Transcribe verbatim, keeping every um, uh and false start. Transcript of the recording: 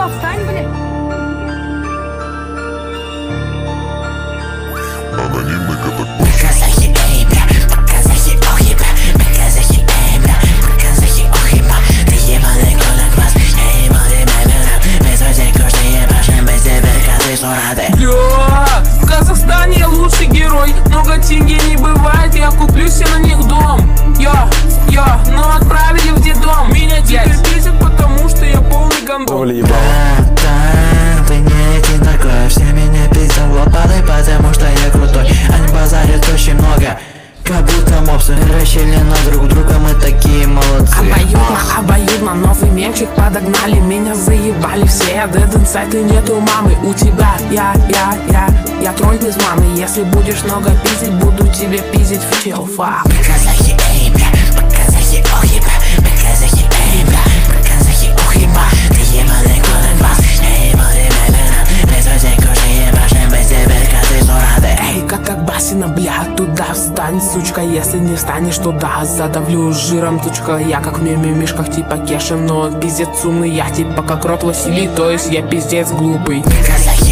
Алло, встань, блядь. Анонимный катакомб. Показахи, эй, бля, показахи, охи, бля, показахи, эй, бля, показахи, охи, бля. Ты ебаный колоквас, я ебаный мемерам. Без друзей кожи ебашим, без тебя коты сурады. Бля, в Казахстане я лучший герой. Много тенге не бывает, я куплю себе на них дом. Я, я, но отправили в детдом. Меня теперь бесит, потому что я полный гандон. Братан, ты не один такой. Все меня пиздят лопатой, потому что я крутой. Они базарят очень много, как будто мопсы расщели на друг друга, мы такие молодцы. Обоюдно, обоюдно, новый мемчик подогнали. Меня заебали все, я dead inside и нету мамы. У тебя я, я, я, я тролль без маны. Если будешь много пиздить, буду тебе пиздить в чел, фак. Показахи, эй, бля, показахи, охи, бля, показахи, эй, бля, показахи, охи, бля. Ты ебаный колоквас, я ебаный мемерам. Без друзей кожи ебашим, без тебя коты сурады. Эй, как как басина, бля, туда встань, сучка. Если не встанешь туда, задавлю жиром, тучка. Я как в меме-мишках типа Кеша, но пиздец умный. Я типа как рот Василий, то есть я пиздец глупый. Показахи,